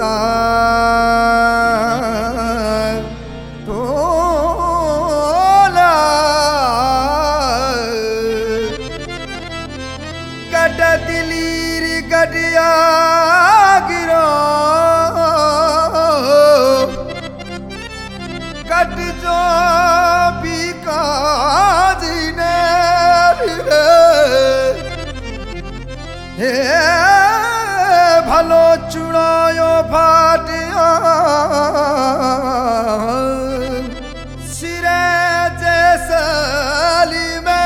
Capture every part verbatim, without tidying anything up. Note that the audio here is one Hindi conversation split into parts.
का तोला गड दिलीर गडिया गिरो गड जो भी काजी ने हे ভালো চূড়ায় ফাটিয়া সিরে যে সালিমে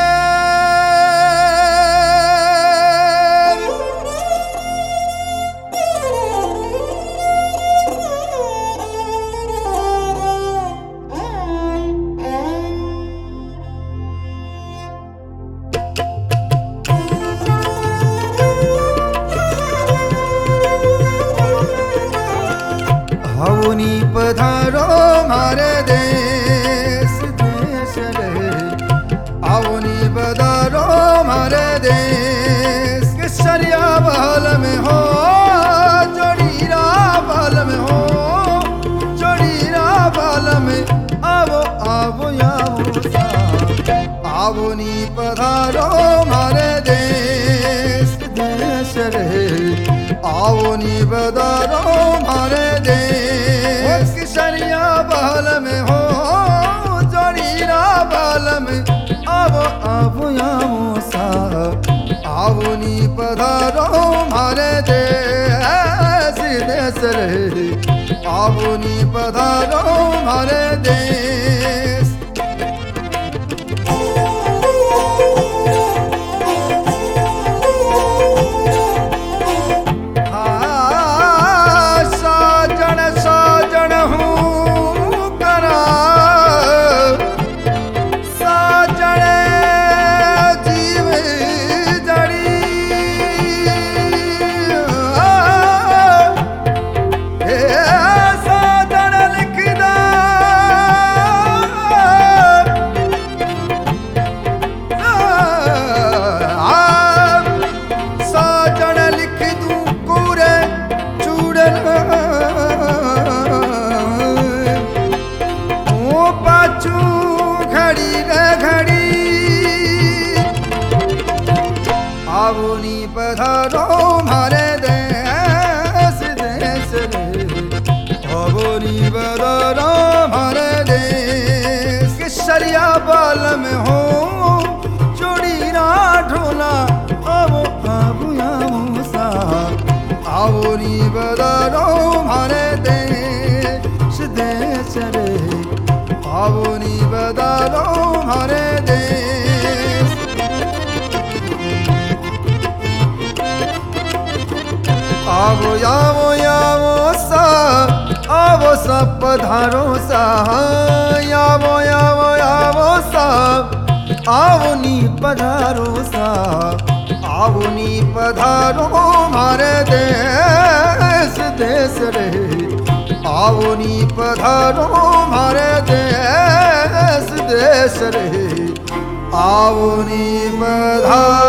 हवनी पधारो मारे देश देश रे आवनी पधारो मारे देश केसरिया बहल में हो जोड़ीरा बहल में हो जोड़ीरा बहल में आवो आवो आवो आवनी पधारो मारे देश देश रे आवनी पधारो मारे देश किसरिया बहल में हो जोड़ीरा बहल में आवो आवो आवो सा आवनी पधारो मारे देश देश रे आवनी पधारो मारे देश आवनी पधारो मारे देश देश रे आवनी पधारो मारे देश केसरिया बहल में हो जोड़ीरा ढोला आवो आवो आवो सा आवनी पधारो मारे देश देश रे आवनी पधारो मारे देश आवो आवो आवो सा आवो सा पधारो सा आवो आवो आवो सा आवनी पधारो सा आवनी पधारो मारे देश देश रे आवनी पधारो मारे देश देश रे आवनी पधारो